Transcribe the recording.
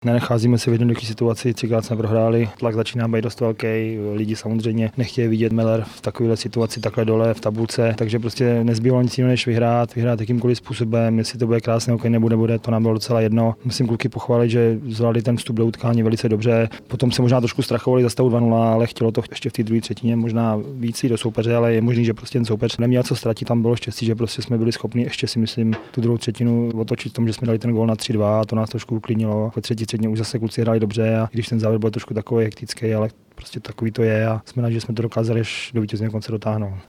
Nenacházíme se v jednoduché situaci, třikrát jsme prohráli, tlak začíná být dost velký, lidi samozřejmě nechtějí vidět Meller v takovéhle situaci takhle dole v tabulce, takže prostě nezbývalo nic jiného než vyhrát jakýmkoliv způsobem, jestli to bude krásné hokej nebude, to nám bylo docela jedno. Musím kluky pochválit, že zvládli ten vstup do utkání velice dobře. Potom se možná trošku strachovali za stavu 2-0, ale chtělo to ještě v té druhé třetině možná víc do soupeře, ale je možný, že prostě ten soupeř neměl co ztratit, tam bylo štěstí, že prostě jsme byli schopni ještě si myslím tu druhou třetinu otočit v tom, že jsme dali ten gól na 3-2, to nás trošku uklidnilo. Po třetí třetině už zase kluci hráli dobře a když ten závěr byl trošku takový hektický, ale prostě takový to je a jsme rádi, že jsme to dokázali až do vítězného konce dotáhnout.